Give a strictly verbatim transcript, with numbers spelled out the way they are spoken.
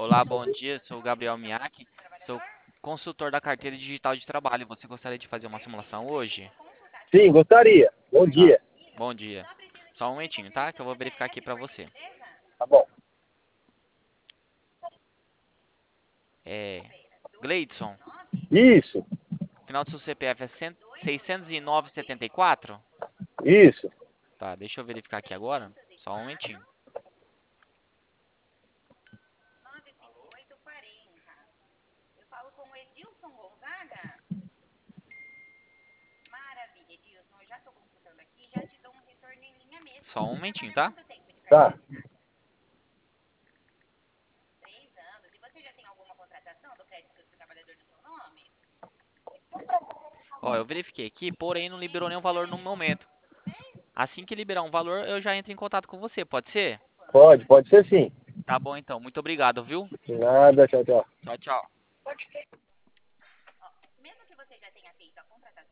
Olá, bom dia. Sou o Gabriel Miaki, sou consultor da carteira digital de trabalho. Você gostaria de fazer uma simulação hoje? Sim, gostaria. Bom Tá. dia. Bom dia. Só um momentinho, tá? Que eu vou verificar aqui pra você. Tá bom. É. Gleidson, Isso, final do seu C P F é cem seiscentos e nove setenta e quatro? isso. Tá, deixa eu verificar aqui agora. Só um momentinho. Só um momentinho, tá? Tá. Ó, eu verifiquei aqui, porém não liberou nenhum valor no momento. Assim que liberar um valor, eu já entro em contato com você, pode ser? Pode, pode ser sim. Tá bom então. Muito obrigado, viu? Nada, tchau, tchau. Tchau, tchau.